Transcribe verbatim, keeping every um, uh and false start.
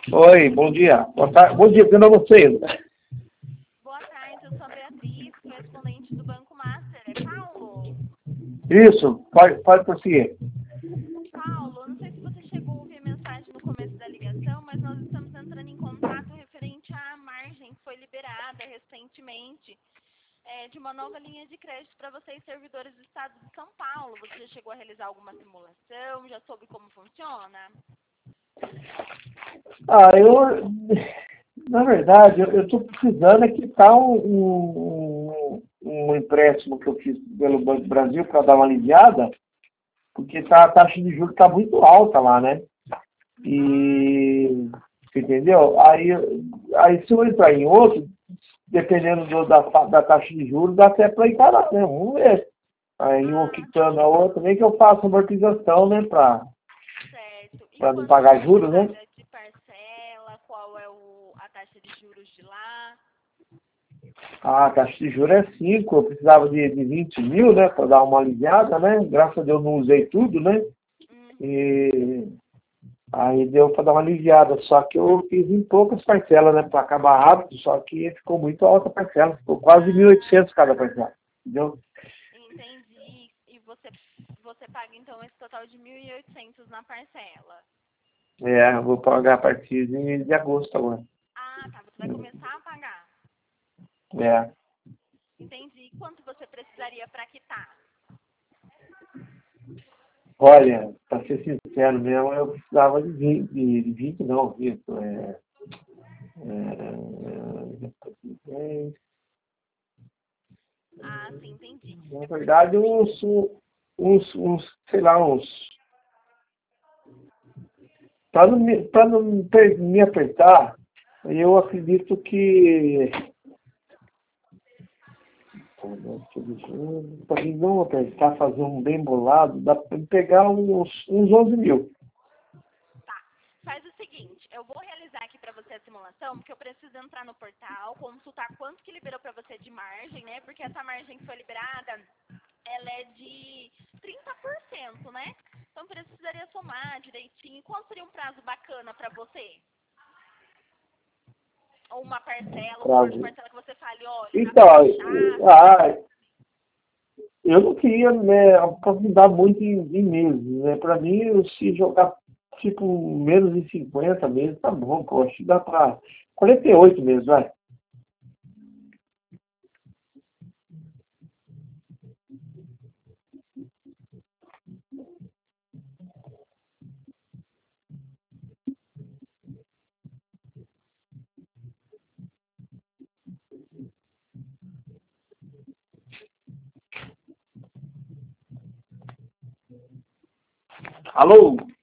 Oi, bom dia. Boa tarde. Bom dia, tudo a vocês? Boa tarde, eu sou a Beatriz, correspondente do Banco Master. É Paulo? Isso, pode, pode prosseguir. Paulo, não sei se você chegou a ouvir a mensagem no começo da ligação, mas nós estamos entrando em contato referente à margem que foi liberada recentemente é, de uma nova linha de crédito para vocês, servidores do Estado de São Paulo. Você já chegou a realizar alguma simulação? Já soube como funciona? Ah, eu, na verdade, eu estou precisando é quitar um, um, um empréstimo que eu fiz pelo Banco do Brasil para dar uma aliviada, porque tá, a taxa de juros está muito alta lá, né? E, você entendeu? Aí, aí se eu entrar em outro, dependendo do, da, da taxa de juros, dá até para encarar, né? Vamos ver. Aí um Ah, quitando a outra, nem que eu faça amortização, né? Para certo. E não quanto pagar você juros, né? paga de parcela? Qual é o, a taxa de juros de lá? Ah, a taxa de juros é cinco, eu precisava de, de vinte mil, né? Para dar uma aliviada, né? Graças a Deus não usei tudo, né? Uhum. E aí deu para dar uma aliviada, só que eu fiz em poucas parcelas, né? Para acabar rápido, só que ficou muito alta a parcela, ficou quase mil e oitocentos cada parcela, entendeu? Entendi. E você, você paga então esse total de mil e oitocentos na parcela. É, eu vou pagar a partir de, de agosto agora. Ah, tá. Você vai começar a pagar. É. Entendi. E quanto você precisaria para quitar? Olha, para ser sincero mesmo, eu precisava de vinte, de de vinte não, Vitor. É, é, Ah, sim, entendi. na É porque verdade, assim, uns, uns, uns, sei lá, uns. Para não, me- pra não per- me apertar, eu acredito que. Para mim não apertar, fazer um bem bolado, dá para pegar uns, uns onze mil. tá. Faz o seguinte, eu vou realizar aqui para você a simulação, porque eu preciso entrar no portal, consultar quanto que liberou para você de margem, né? Porque essa margem que foi liberada, ela é de trinta por cento, né? Então precisaria somar direitinho. Qual seria um prazo bacana para você? Ou uma parcela, um valor de Prazo. parcela que você fale, olha, dá Então, para fechar. ah, eu não queria, né, aprofundar muito em, em meses, né? Para mim, se jogar tipo menos de cinquenta meses, tá bom, pô. Acho que dá para quarenta e oito meses, vai. Alô?